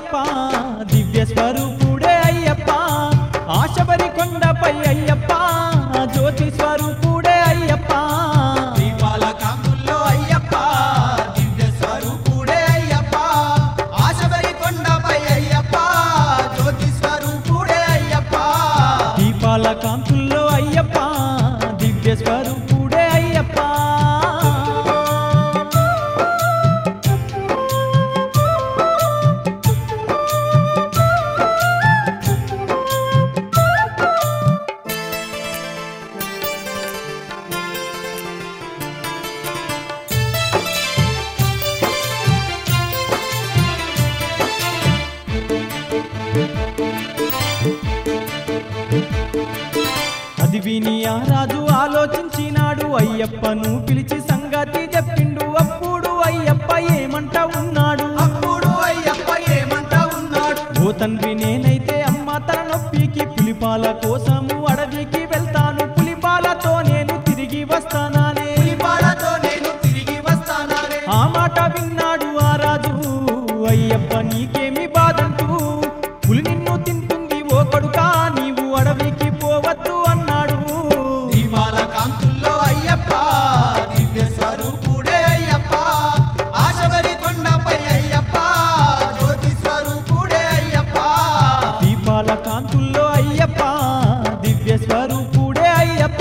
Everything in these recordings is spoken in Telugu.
అయ్యప్ప దివ్య స్వరూపుడే అయ్యప్ప ఆశబరి కొండపై అయ్యప్ప జ్యోతి స్వరూపుడే అయ్యప్ప దీపాల కాంతుల్లో అయ్యప్ప దివ్య స్వరూపుడే అయ్యప్ప ఆశబరి కొండపై అయ్యప్ప జ్యోతి స్వరూపుడే అయ్యప్ప దీపాల కాంతుల్లో అయ్యప్ప దివ్య స్వరూపుడే అయ్యప్ప అది విని ఆ రాజు ఆలోచించినాడు అయ్యప్పను పిలిచి సంగతి చెప్పిండు అప్పుడు అయ్యప్ప ఏమంటా ఉన్నాడు అప్పుడు అయ్యప్ప ఏమంటా ఉన్నాడు ఓ తండ్రి నేనైతే అమ్మ తన నొప్పికి పులిపాల కోసము అడవికి వెళ్తాను పులిపాలతో నేను తిరిగి వస్తానానే పులిపాలతో నేను తిరిగి వస్తానానే ఆ మాట విన్నాడు ఆ రాజు అయ్యప్ప నీకేమి బాధంటూ పులి నిన్ను తింటుంది ఓ కొడుకా నీవు అడవికి పోవద్దు అన్నాడు దీపాల కాంతుల్లో అయ్యప్ప దివ్య స్వరూపుడే అయ్యప్ప ఆశబరి కొండపై అయ్యప్ప జ్యోతి స్వరూపుడే అయ్యప్ప దీపాల కాంతుల్లో అయ్యప్ప దివ్య స్వరూపుడే అయ్యప్ప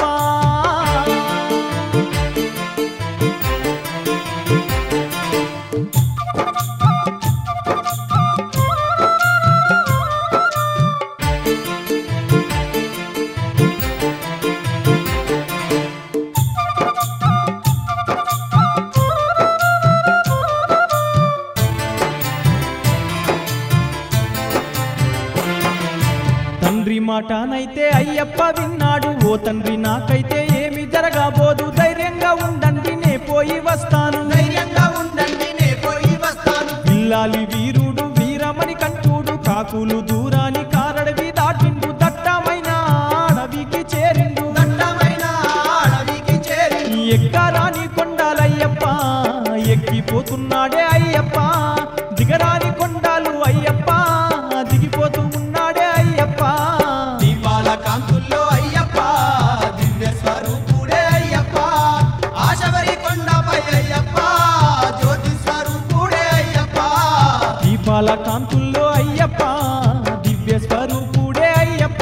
తండ్రి మాటనైతే అయ్యప్ప విన్నాడు ఓ తండ్రి నాకైతే ఏమి జరగబోదు ధైర్యంగా ఉండండి నే పోయి వస్తాను ధైర్యంగా ఉండండి నే పోయి వస్తాను పిల్లాలి వీరుడు వీరమణి కంటూడు కాకులు దూరాని కారడవి దాటిండు దట్టమైన అడవికి చేరిండు దట్టమైన అడవికి చేరి ఎక్కరాని కొండాలయ్యప్ప ఎక్కిపోతున్నాడే అయ్యప్ప దిగరాని కొండాలు అయ్యప్ప దిగిపోతూ ఉన్నాడే అయ్యప్ప దీపాల కాంతుల్లో అయ్యప్ప దివ్య స్వరూపుడే అయ్యప్ప ఆశబరి కొండపై అయ్యప్ప జ్యోతి స్వరూపుడే అయ్యప్ప దీపాల కాంతుల్లో అయ్యప్ప దివ్య స్వరూపుడే అయ్యప్ప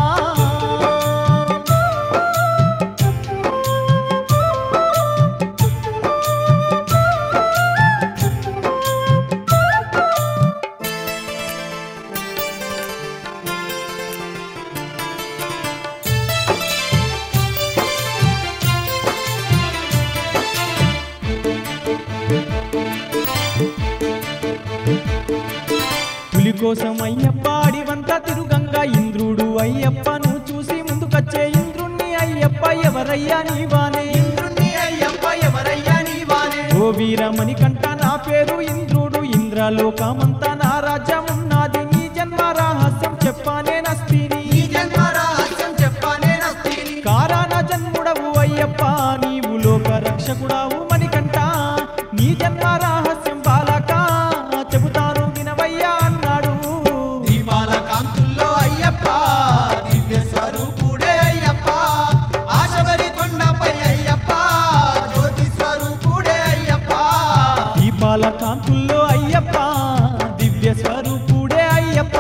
పులి కోసం అయ్యప్ప అడివంతా తిరుగంగా ఇంద్రుడు అయ్యప్పను చూసి ముందుకొచ్చే ఇంద్రుణ్ణి అయ్యప్ప ఎవరయ్యా నీవానే ఇంద్రుణ్ణి అయ్యప్ప ఎవరయ్యా నీవానే ఓ వీరమణి కంట నా పేరు ఇంద్రుడు ఇంద్రలోకమంతా నా రాజ్యమున్నది నీ జన్మ రహస్యం చెప్పానే నస్తిని ఈ జన్మ రహస్యం చెప్పానే నస్తిని కారణ జన్ముడవు అయ్యప్ప నీవు లోక రక్షకుడావు మణికంట నీ జన్మ రహస్యం బాలక చెబుతాను వినవయ్యా అన్నాడు దీపాల కాంతుల్లో అయ్యప్ప దివ్య స్వరూపుడే అయ్యప్ప ఆశబరి కొండపై అయ్యప్ప జ్యోతి స్వరూపుడే అయ్యప్ప దీపాల కాంతుల్లో అయ్యప్ప దివ్య స్వరూపుడే అయ్యప్ప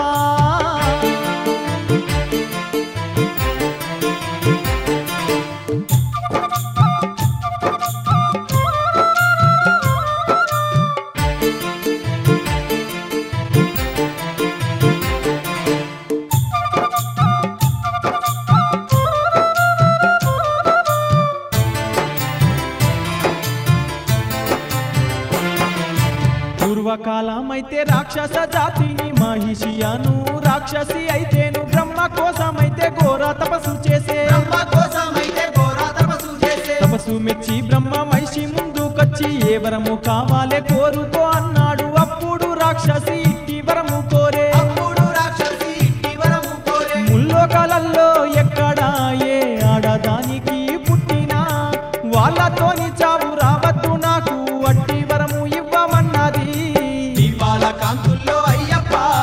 పూర్వకాలమైతే రాక్షస జాతిని మహిషియాను రాక్షసి అయితేను బ్రహ్మ కోసమైతే ఘోర తపస్సు చేసే బ్రహ్మ కోసమైతే ఘోర తపస్సు చేసే తపస్సు మెచ్చి బ్రహ్మ మహిషి ముందుకొచ్చి ఏ వరము కావాలే కోరుకో అన్నాడు అప్పుడు రాక్షసి ఇట్టి వరము కోరే అప్పుడు రాక్షసి ఇట్టి వరము కోరే ముల్లోకాలల్లో ఎక్కడా ఏ ఆడదానికి పుట్టినా వాళ్ళతోని చావు రావద్దు నాకు వట్టి వరము ఇవ్వమన్నది దీపాల కాంతుల్లో అయ్యప్ప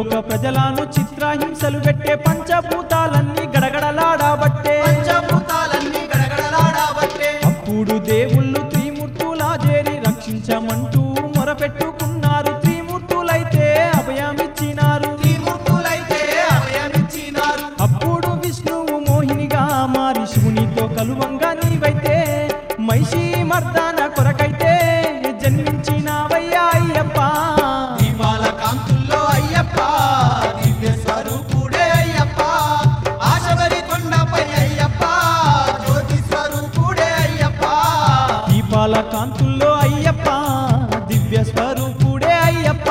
భూలోక ప్రజలను చిత్రహింసలు పెట్టే పంచభూతాలన్నీ గడగడలాడబట్టే పంచభూతాలన్నీ గడగడలాడబట్టే అప్పుడు దేవుళ్ళు త్రిమూర్తులా చేరి రక్షించమంటూ మొరపెట్టుకున్నారు త్రిమూర్తులైతే అభయమిచ్చినారు త్రిమూర్తులైతే అభయమిచ్చినారు అప్పుడు విష్ణువు మోహినిగా మారి శివునితో కలువంగా నీవైతే మైషి మర్దాన కొరకైతే జన్మించినావయ్యా అయ్యప్ప దీపాల కాంతుల్లో అయ్యప్ప దివ్య స్వరూపుడే అయ్యప్ప ఆశబరి కొండపై అయ్యప్ప జ్యోతి స్వరూపుడే అయ్యప్ప దీపాల కాంతుల్లో అయ్యప్ప దివ్య స్వరూపుడే అయ్యప్ప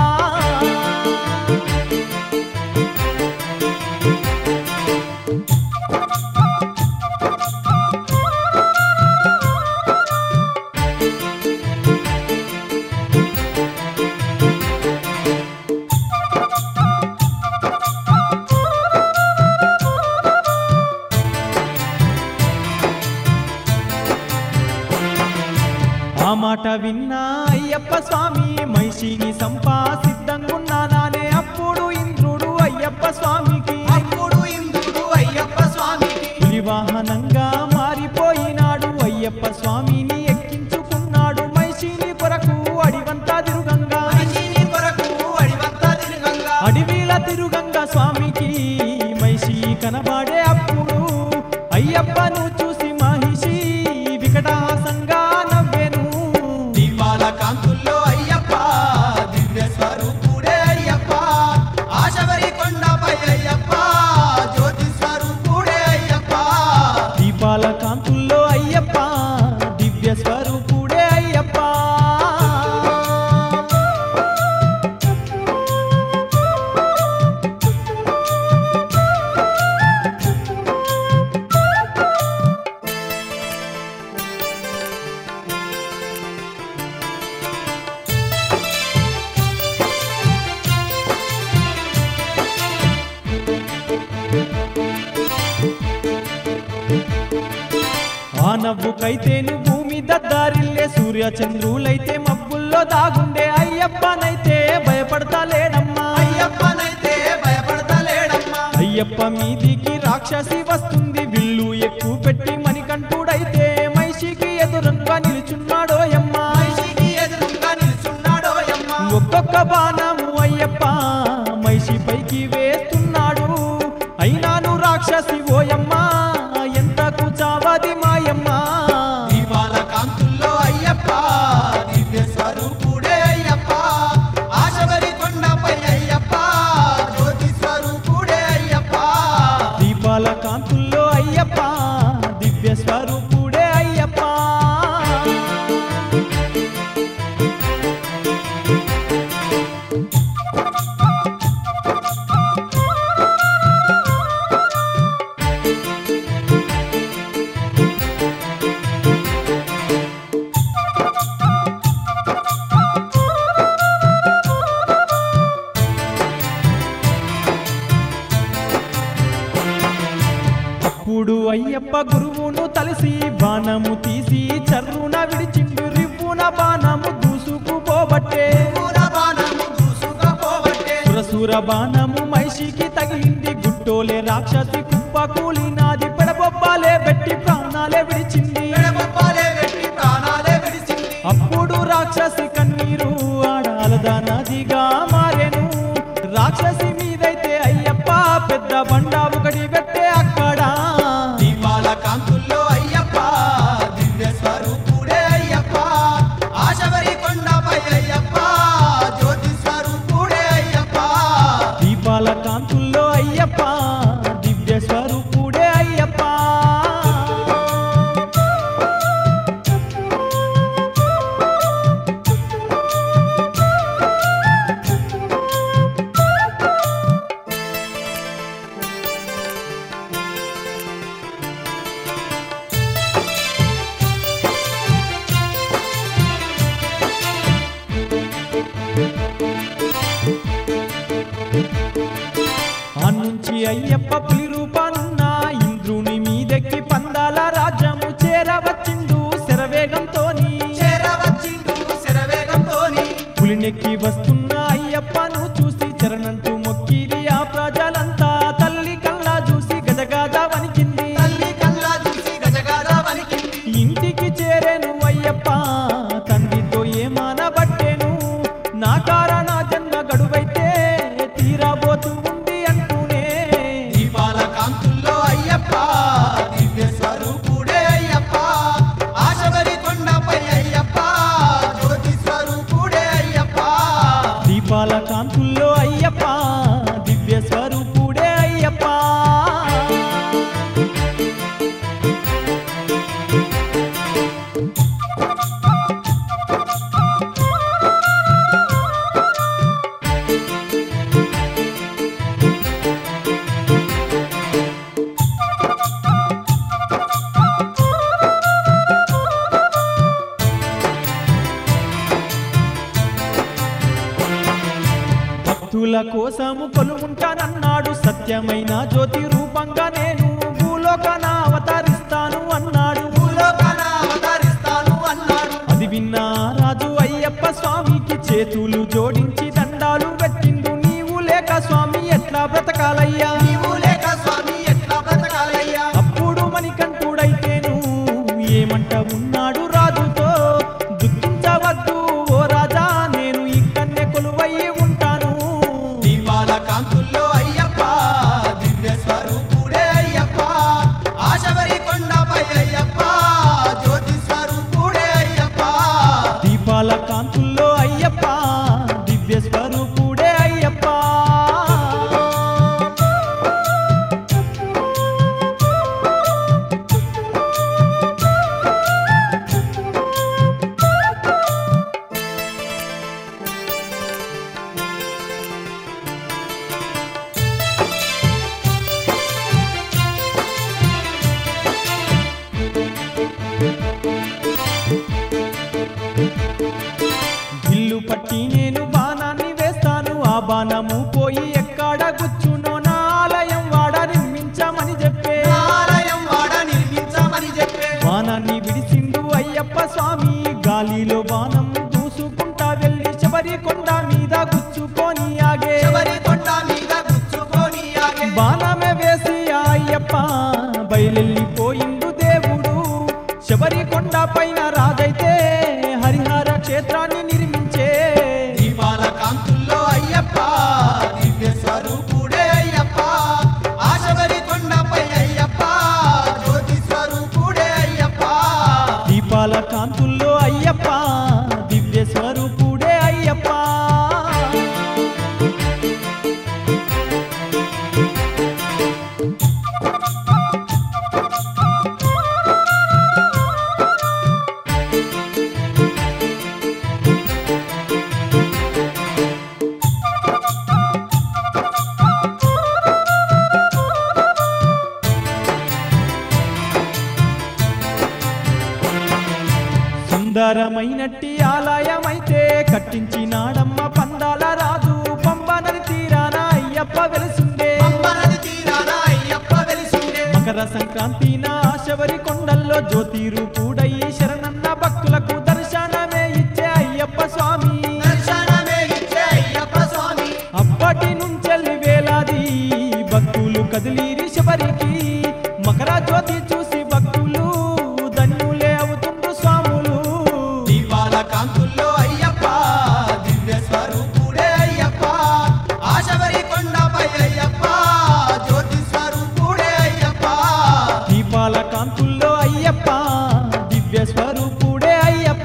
ఆ మాట విన్నా అయ్యప్ప స్వామి మైషిని సంపాసిద్దంగున్నానే అప్పుడు ఇంద్రుడు అయ్యప్ప స్వామికి అప్పుడు ఇంద్రుడు అయ్యప్ప స్వామికి పులివాహనంగా మారిపోయినాడు అయ్యప్ప స్వామిని ఎక్కించుకున్నాడు మైషిని కొరకు అడివంతా తిరుగంగా మనిషిని కొరకు అడివంతా తిరుగంగా అడవిల తిరుగంగా స్వామికి మైషి కనబడే అప్పుడు అయ్యప్పను చూసి మహిషి వికటాసంగా నవ్వెను దీపాల కాంతుల్లో అయ్యప్ప దివ్య స్వరూపుడే అయ్యప్ప ఆశబరి కొండపై అయ్యప్ప జ్యోతి స్వరూపుడే అయ్యప్ప దీపాల కాంతుల్లో అయ్యప్ప దివ్య స్వరూపుడే అయ్యప్ప ఆ నవ్వుకైతేను భూమి దద్దారిల్లే సూర్య చంద్రులైతే మబ్బుల్లో దాగుండే అయ్యప్పనైతే భయపడతా లేడమ్మా అయ్యప్పనైతే భయపడతలేడమ్మా అయ్యప్ప మీదికి రాక్షసి వస్తుంది విల్లు ఎక్కువ పెట్టి మణికంఠుడైతే మైషికి ఎదురుగా నిలుచున్నాడోయమ్మా మనిషికి ఎదురుగా నిల్చున్నాడోయమ్మ ఒక్కొక్క బాణము అయ్యప్ప మైషి పైకి వేస్తున్నాడు అయినాను రాక్షసి ఓయమ్మా ఎంతకు చావది మాయమ్మ దీపాల కాంతుల్లో అయ్యప్ప దివ్య స్వరూపుడే అయ్యప్ప ఆశబరి కొండపై అయ్యప్ప జ్యోతి స్వరూపుడే అయ్యప్ప దీపాల కాంతుల్లో అయ్యప్ప దివ్య స్వరూపుడే అయ్యప్ప అప్పుడు అయ్యప్ప గురువును తలసి బాణము తీసి చర్రున విడిచిండు రివ్వున బాణము దూసుకుపోబట్టే పూరబాణము దూసుకుపోబట్టే సురసుర బాణము మైషికి తగిలింది గుట్టోలే రాక్షసి కుప్ప కూలినాది పెడబొబ్బాలే పెట్టి ప్రాణాలే విడిచింది పెడబొప్పాలే వెట్టి ప్రాణాలే విడిచింది అప్పుడు రాక్షసి కన్నీరు ఆడాలదా నదిగా మారెను రాక్షసి మీదైతే అయ్యప్ప పెద్ద బండ ఒకటి పెట్టే అక్కడ దీపాల కాంతుల్లో అయ్యప్ప దివ్య స్వరూపుడే అయ్యప్ప ఆశబరి కొండపై అయ్యప్ప జ్యోతి స్వరూపుడే అయ్యప్ప దీపాల కాంతుల్లో అయ్యప్ప దివ్య స్వరూపుడే అయ్యప్ప ఆనుంచి అయ్యప్ప పులి రూపానున్న ఇంద్రుని మీదెక్కి పందాల రాజ్యము చేరవచ్చిండు శరవేగంతోని చేరవచ్చిండు శరవేగంతోని పులినెక్కి వస్తున్న అయ్యప్పను చూసి చరణంటూ కోసము కొలువుంటానన్నాడు, సత్యమైన జ్యోతి రూపంగా నేను భూలోకన అవతరిస్తాను అన్నాడు. భూలోకాన అవతరిస్తాను అన్నాడు. అది విన్న రాజు అయ్యప్ప స్వామికి చేతులు జోడించి దండాలు పెట్టిండు. నీవు లేక స్వామి ఎట్లా బ్రతకాలయ్యా, నీవు లేక స్వామి ఎట్లా బ్రతకాలయ్యా. అప్పుడు మణికంఠుడైతేను ఏమంట ఉన్నాడు రాజుతో, దుఃఖించవద్దు ఓ రాజా, నేను ఇక్కడనే కొలువై ఉంటాను. దీపాల కాంతుల్లో అయ్యప్ప దివ్య స్వరూపుడే అయ్యప్ప, ఆశబరి కొండపై అయ్యప్ప జ్యోతి స్వరూపుడే అయ్యప్ప. దీపాల కాంతుల్లో అయ్యప్ప దివ్య స్వరూపుడే అయ్యప్ప. ఇల్లు పట్టి నేను బాణాన్ని వేస్తాను, ఆ బాణము పోయి ఎక్కడ గుచ్చునో నా ఆలయం వాడ నిర్మించమని చెప్పే. ఆలయం వాడ నిర్మించమని చెప్పే. బాణాన్ని విడిసిండు అయ్యప్ప స్వామి, గాలిలో బాణం దూసుకుంటా వెళ్ళి శబరి కొండ మీద గుచ్చుకొని ఆగే. శబరి కొండ మీద గుచ్చుకొని ఆగే. బాణమే వేసి ఆ అయ్యప్ప బయలెళ్ళిపోయిండు దేవుడు. శబరి కొండ పైన రాజైతే హరిహర క్షేత్రాన్ని నిర్మించే. దీపాల కాంతుల్లో అయ్యప్ప దివ్య స్వరూపుడే అయ్యప్ప, ఆశబరి కొండపై అయ్యప్ప జ్యోతి స్వరూపుడే అయ్యప్ప. దీపాల కాంతుల్లో అయ్యప్ప దివ్య స్వరూపుడే అయ్యప్ప. సుందరమైనట్టి ఆలయమైతే కట్టించినాడమ్మ పందాల రాజు. పంబనది తీరాన అయ్యప్ప వెలిసిండే. పంబనది తీరాన అయ్యప్ప వెలిసిండే. మకర సంక్రాంతిన శబరి కొండల్లో జ్యోతి రూపుడై శరణన్న భక్తులకు దర్శనమే ఇచ్చే అయ్యప్ప స్వామి. దర్శనమే ఇచ్చే అయ్యప్ప స్వామి. అప్పటి నుంచెల్లి వేలాది భక్తులు కదిలిరి శబరికి. మకర జ్యోతి చూసి భక్తులు ధన్యులే అవుతుండ్రు స్వాములు. దీపాల కాంతుల్లో అయ్యప్ప దివ్య స్వరూపుడే అయ్యప్ప, ఆశబరి కొండపై అయ్యప్ప జ్యోతి స్వరూపుడే అయ్యప్ప. దీపాల కాంతుల్లో అయ్యప్ప దివ్య స్వరూపుడే అయ్యప్ప.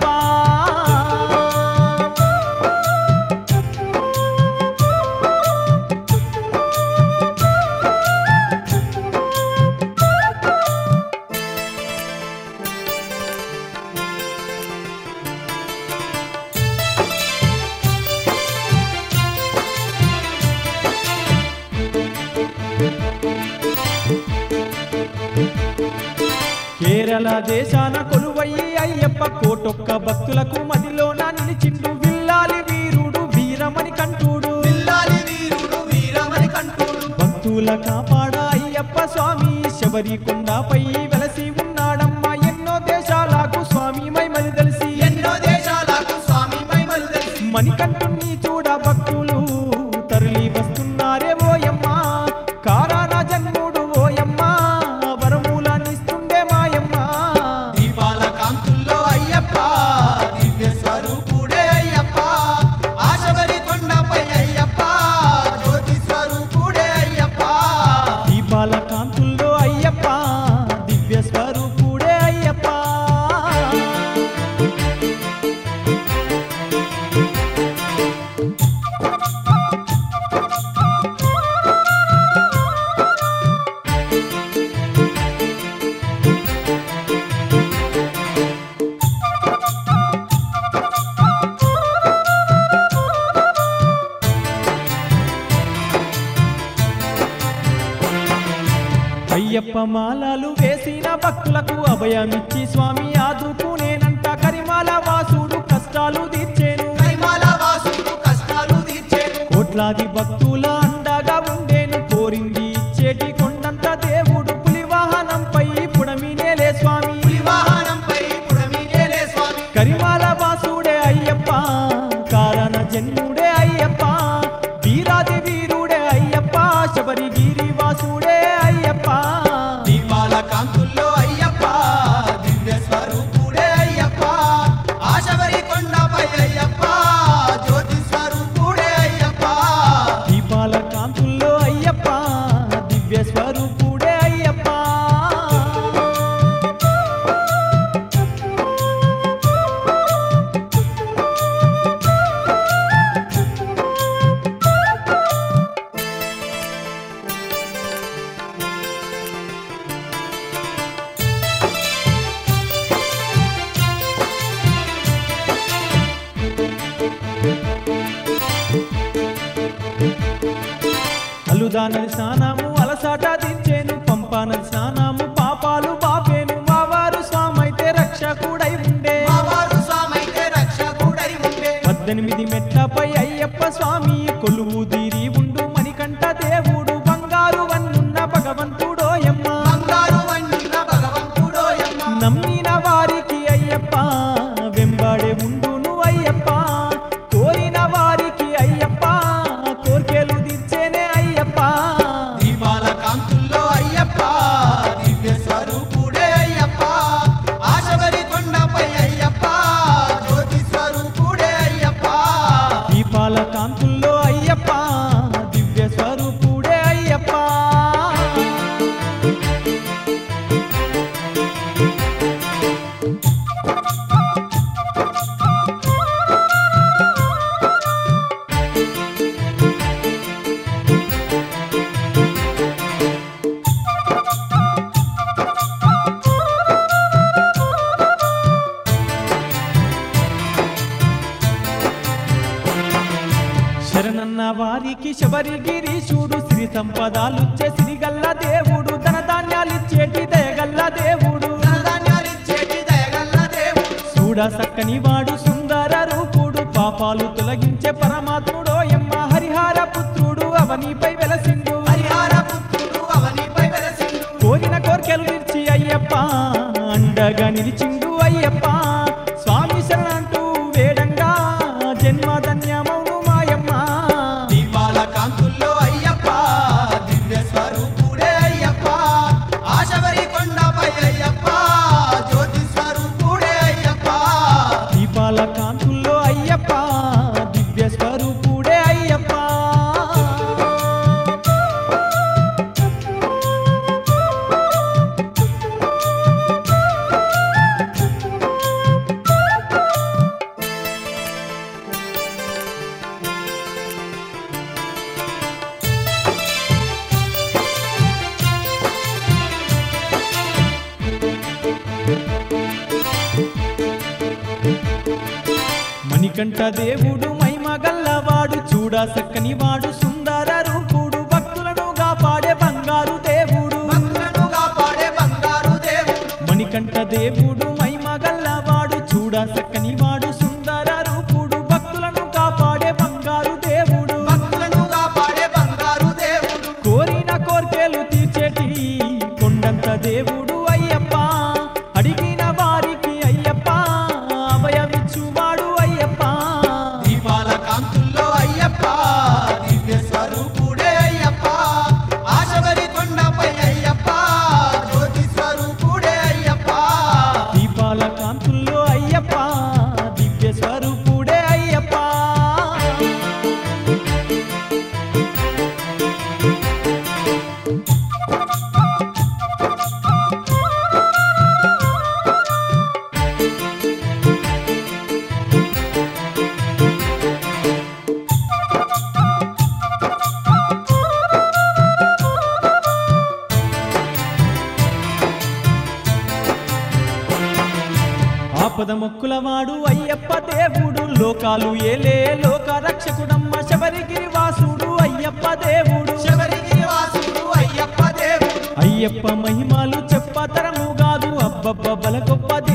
కేరళ దేశాన కొలువయ్యి అయ్యప్ప కోటొక్క భక్తులకు మదిలోన నిలిచిండు. విల్లాలి వీరుడు వీరమణి కంఠుడు, పిల్లాలి వీరుడు వీరమణి కంఠుడు. భక్తుల కాపాడ అయ్యప్ప స్వామి శబరి కొండపై వెలసి ఉన్నాడమ్మ. ఎన్నో దేశాలకు స్వామి మహిమలు తెలిసి, ఎన్నో దేశాలకు స్వామి మహిమలు తెలిసి, మణికంఠుణ్ణి చూడ భక్తులు తరలి వస్తున్నారే ఓయమ్మ. కారణ జన్ముడు ఓయమ్మ, వరములనిస్తుండే మాయమ్మ. దీపాల కాంతుల్లో అయ్యప్ప దివ్య స్వరూపుడే అయ్యప్ప, ఆశబరి కొండపై అయ్యప్ప జ్యోతి స్వరూపుడే అయ్యప్ప. దీపాల కాంతుల్లో అయ్యప్ప దివ్య స్వరూపుడే అయ్యప్ప. అయ్యప్ప మాలలు వేసిన భక్తులకు అభయమిచ్చి స్వామి ఆదుకునేనంట. కరిమాల వాసుడు కష్టాలు తీర్చేను, కైమాల వాసుడు కష్టాలు తీర్చేను. కోట్లాది భక్తుల అమృదా నది స్నానము అలసాట దించేను, పంపా నది స్నానము పాపాలు బాపేను. మా వారు స్వామైతే రక్షకుడై ఉండే, మా వారు స్వామైతే రక్షకుడై ఉండే. 18 మెట్లపై అయ్యప్ప స్వామి కొలువు తీరి ఉండు మణికంఠ దేవుడు. బంగారు వన్నున్న భగవంతుడోయమ్మ, బంగారు వన్నున్న భగవంతుడోయమ్మ. నమ్మిన వారికి అయ్యప్ప వెంబడే ఉండును అయ్యప్ప. కోరిన వారికి అయ్యప్ప కోర్కెలు తీర్చేనే అయ్యప్ప. దీపాల కాంతుల్లో అయ్యప్ప దివ్య స్వరూపుడే అయ్యప్ప. ఆశబరి కొండపై అయ్యప్ప జ్యోతి స్వరూపుడే అయ్యప్ప. దీపాల కాంతుల్లో అయ్యప్ప దివ్య స్వరూపుడే అయ్యప్ప. శరణన్న వారికి శబరిగిరీశుడు సిరి సంపదాలుచ్చే సిరిగల్ల దేవుడు. ధనధాన్యాలిచ్చేటి దయగల్ల దేవుడు. ధనధాన్యాలిచ్చేటి దయగల్ల దేవుడు. చూడ సక్కని వాడు సుందర రూపుడు. పాపాలు తొలగించే పరమాత్ముడోయమ్మ. హరిహర పుత్రుడు అవనిపై వెలసిండు. హరిహర పుత్రుడు అవనిపై వెలసిండు. కోరిన కోర్కెలు తీర్చి అయ్యప్ప అండగా నిలిచిండు అయ్యప్ప. స్వామి శరణంటూ వేడంగా జన్మ ధన్యమౌను మాయమ్మ. దీపాల కాంతుల్లో అయ్యప్ప దివ్య స్వరూపుడే అయ్యప్ప. ఆశబరి కొండపై అయ్యప్ప జ్యోతి స్వరూపుడే అయ్యప్ప. దీపాల కాంతుల్లో అయ్యప్ప దివ్య స్వరూపుడే అయ్యప్ప. మణికంఠ దేవుడు మైమగల్లవాడు. చూడ సక్కని వాడు సుందర రూపుడు. భక్తులను కాపాడే బంగారు దేవుడు. భక్తులను కాపాడే బంగారు దేవుడు. మణికంఠ దేవుడు మైమగల్లవాడు. చూడ సక్కని వాడు సుందర రూపుడు. భక్తులను కాపాడే బంగారు దేవుడు. భక్తులను కాపాడే బంగారు దేవుడు. కోరిన కోర్కెలు తీర్చేటి కొండంత దేవుడు అయ్యప్ప. అడిగిన వారికి అయ్యప్ప అభయమిచ్చువాడు అయ్యప్ప. దీపాల కాంతుల్లో అయ్యప్ప దివ్య స్వరూపుడే అయ్యప్ప. ఆశబరి కొండపై అయ్యప్ప జ్యోతి స్వరూపుడే అయ్యప్ప. దీపాల కాంతుల్లో అయ్యప్ప దివ్య స్వరూపుడే అయ్యప్ప. ఆపద మొక్కులవాడు అయ్యప్ప దేవుడు. లోకాలు ఏలే లోక రక్షకుడమ్మ. శబరిగిరి వాసుడు అయ్యప్ప దేవుడు. శబరిగిరి వాసుడు అయ్యప్ప దేవుడు. అయ్యప్ప మహిమలు చెప్పతరము కాదు. అబ్బబ్బ బల గొప్ప